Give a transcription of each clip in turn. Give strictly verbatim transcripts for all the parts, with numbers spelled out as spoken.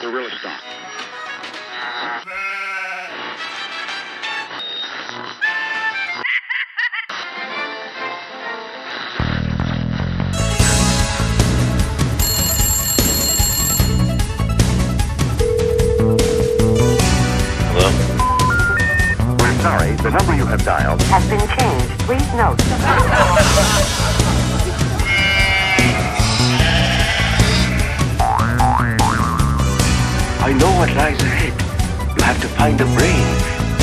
We're really stuck. Sorry, the number you have dialed has been changed. Please note. I know what lies ahead. You have to find a brain.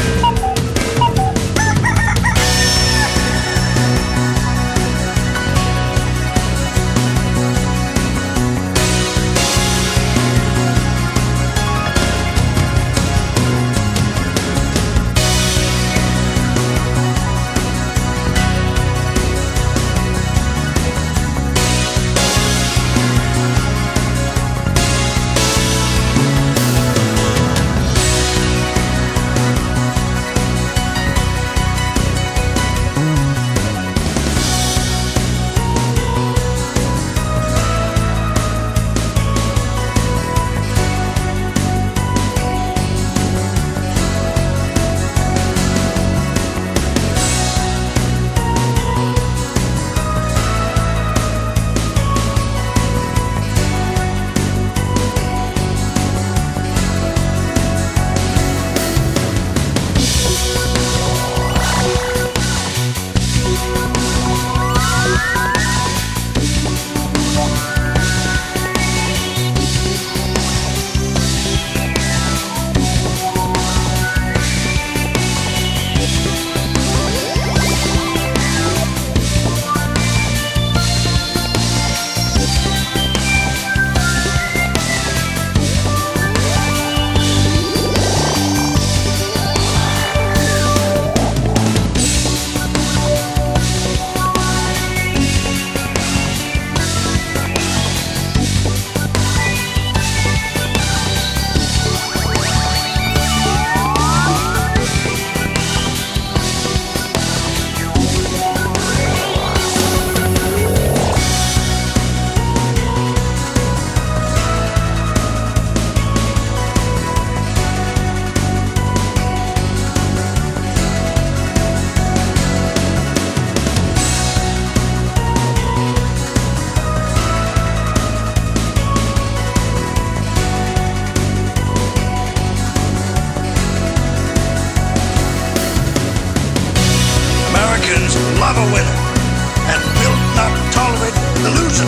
Love a winner and will not tolerate the loser.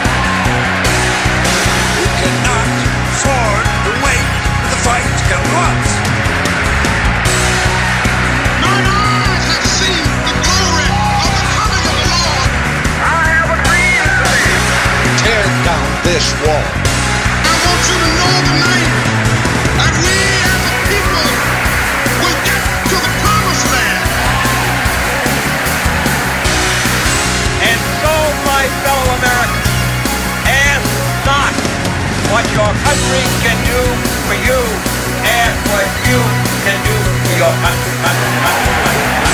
We cannot afford to wait for the fight to come to us. Mine eyes have seen the glory of the coming of the Lord. I have a dream today. Tear down this wall. I want you to know tonight that we as a people will get to the promised land. And so, my fellow Americans, ask not what your country can do for you, ask what you can do for your country. country, country, country.